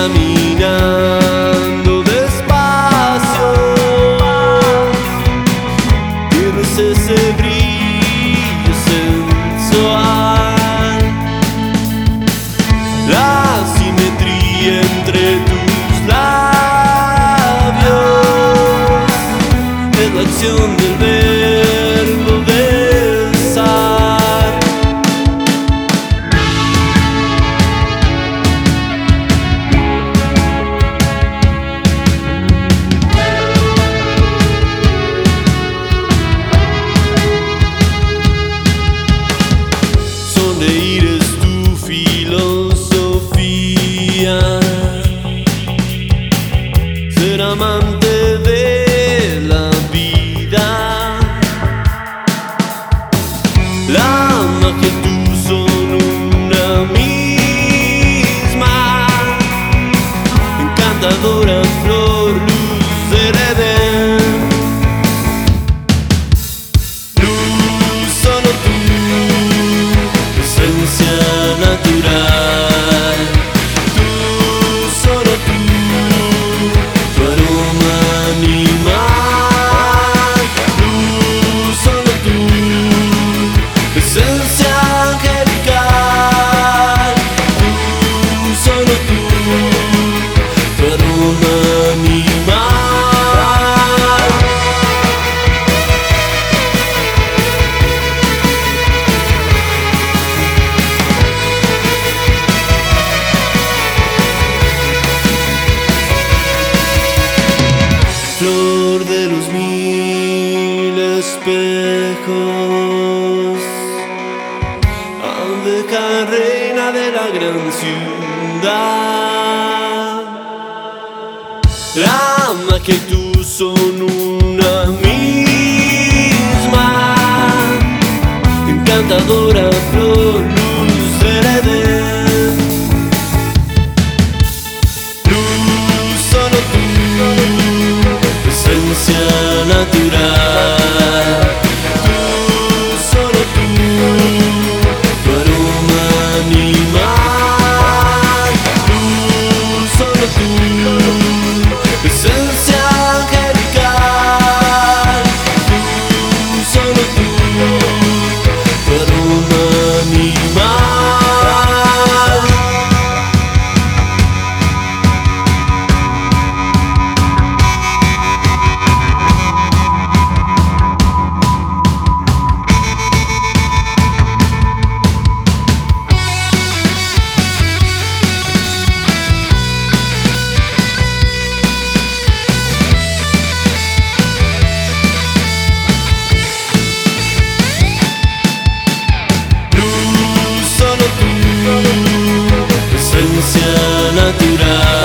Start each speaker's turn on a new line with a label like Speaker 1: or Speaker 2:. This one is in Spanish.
Speaker 1: caminando despacio, tienes ese brillo sensual, la simetría entre tus labios es la acción del verbo besar. Sonreír es tu filosofía, ser amante de la vida, la magia y tú son una misma, encantadora flor, luz del Edén. Luz, solo tú, esencia natural, tú, solo tú, tu aroma animal. Luz, solo tú, esencia angelical, tú, solo tú, tu aroma animal. Flor de los mil espejos, abeja reina de la gran ciudad, la magia y tú son una misma, encantadora flor, luz del Edén. Luz, solo tú, esencia natural, tú, solo tú, tu aroma animal. Luz, solo tú, esencia angelical, tú, solo tú, tu aroma animal. Luz, solo tú, esencia natural.